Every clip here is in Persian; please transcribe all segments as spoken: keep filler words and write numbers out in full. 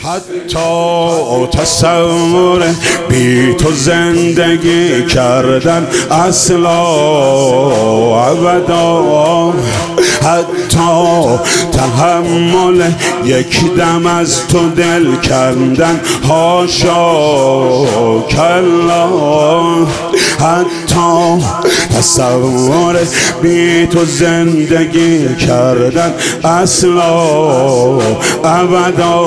حتی تصور بی تو زندگی کردن اصلا ابدا، حتی تحمل یک دم از تو دل کندن حاشا کلا، حتی تصور بی تو زندگی کردن اصلا ابدا،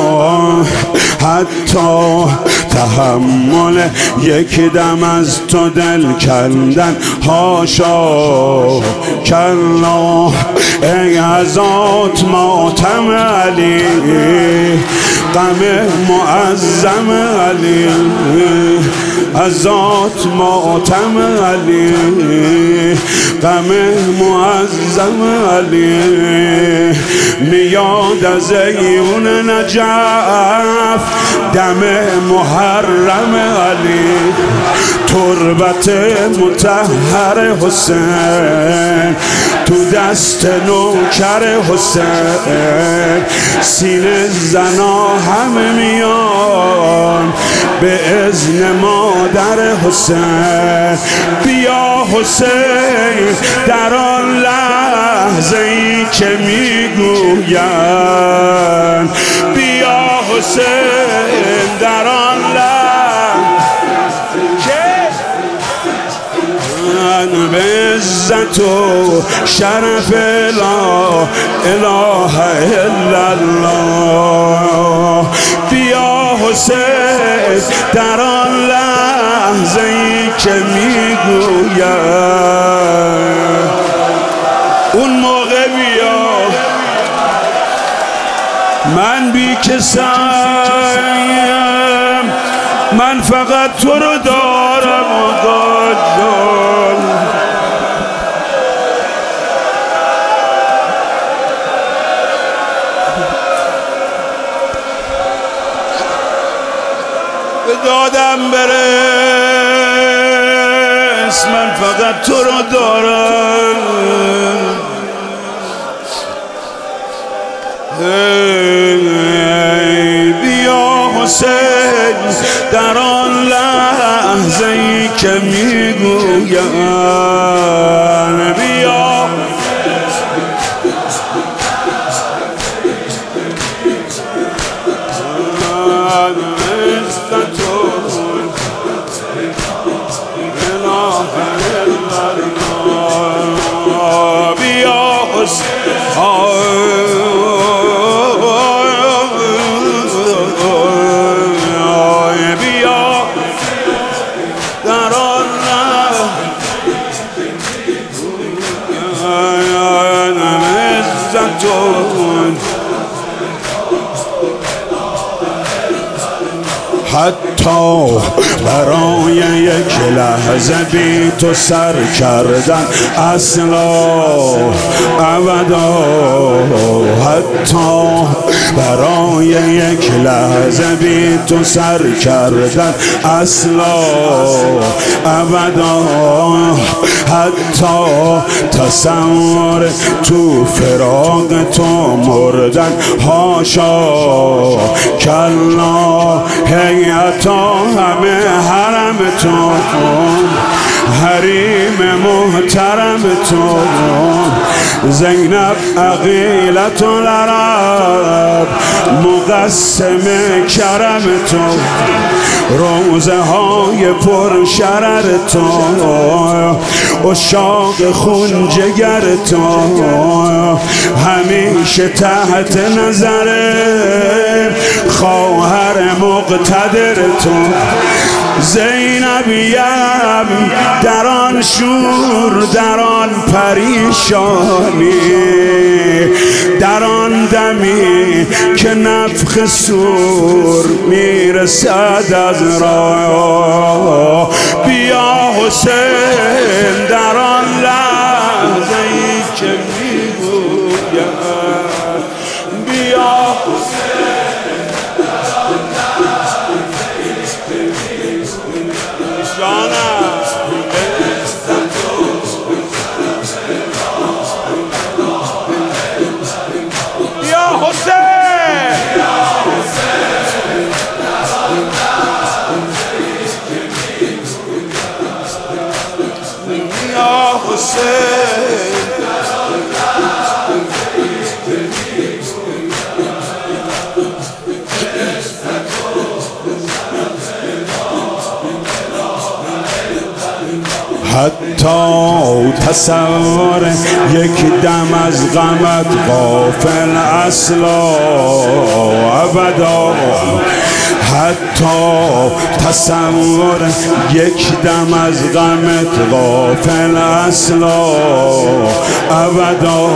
حتی تحمل یک دم از تو دل کندن حاشا کلا. ای ازات ماتم علی، غم معظم علی، ازات ماتم علی، غم معظم علی. میاد از عیون نجف دم محرم علی، تربت مطهر حسین تو دست نوکر حسین، سینه زنا همه میان به اذن مادر حسین. بیا حسین در آن لحظه ای که میگویند، بیا حسین در آن لحظه که به عزت و شرف لا اله الا الله. بیا حسین در آن لحظه ای که میگوید، اون موقع بیا من بی کسیم، من فقط تو رو دارم آقا جان. به دادم برس، من فقط تو رو دارم. ای بیا حسین در آن لحظه ای که میگویم، بیا حتی برای یک لحظه بی تو سر کردن اصلا ابدا، حتی برای یک لحظه بی تو سر کردن اصلا ابدا، حتی تصور تو فراق تو مردن حاشا کلا. حیاتا همه حرم تو، حریم محترم تو، زینب عقیلت العرب مقسم کرم تو، روزه های پر شرر تو، عشاق خون جگر تو، همیشه تحت نظر خواهر مقتدر تو. زینبیم در آن شور، در آن پریشانی، در آن دمی که نفخ صور میرسد از راه. بیا حسین در آن لحظه ای که میگویم، بیا حسین حتی تصور یک دم از غمت غافل اصلا ابدا، حتی تصور یک دم از غمت غافل اصلا ابدا،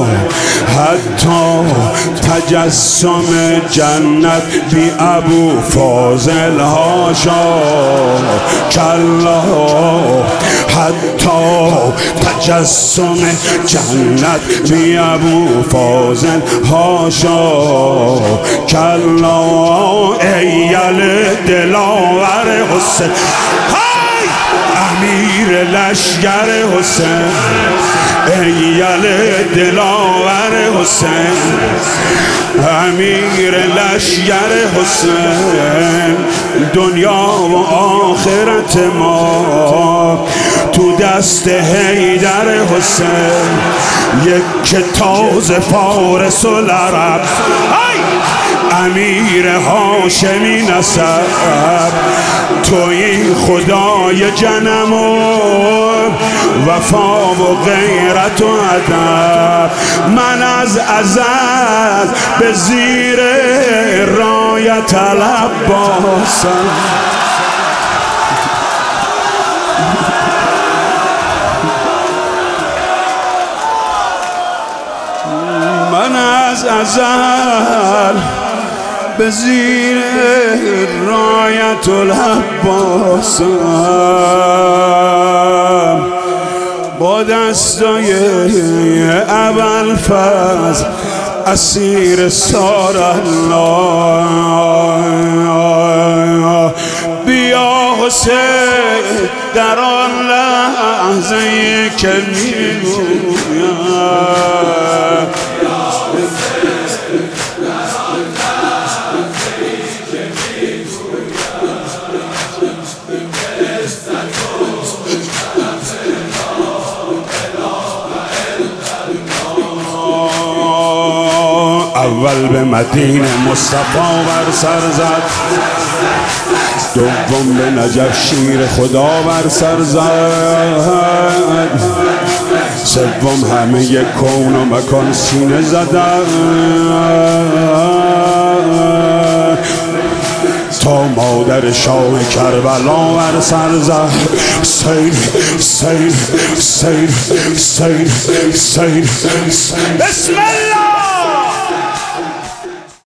حتی تجسم جنت بی ابو فاضل هاشا کلا، حتی تجسم جنت بی ابو فاضل هاشا کلا. ایل دلاور حسین، امیر لشگر حسین، ایل دلاور حسین، امیر لشگر حسین. دنیا و آخرت ما تو دست حیدر حسین، یک تاز فارس و لرب، امیر هاشمی نسب، توی خدای جنم و وفا و غیرت و ادب. من از ازل به زیر رایت العباسم، من از ازل به زیر رایت العباسم، با دستای ابوالفضل اسیر سار الله. بیا حسین در آن لحظه‌ای که میگویم اول به مدینه مصطفی بر سر زد، دوم به نجف شیر خدا بر سر زد، سوم همه یک کون و مکان سینه زدن، تا مادر شاه کربلا بر سر زد. سیر سیر سیر سیر سیر سیر بسم الله.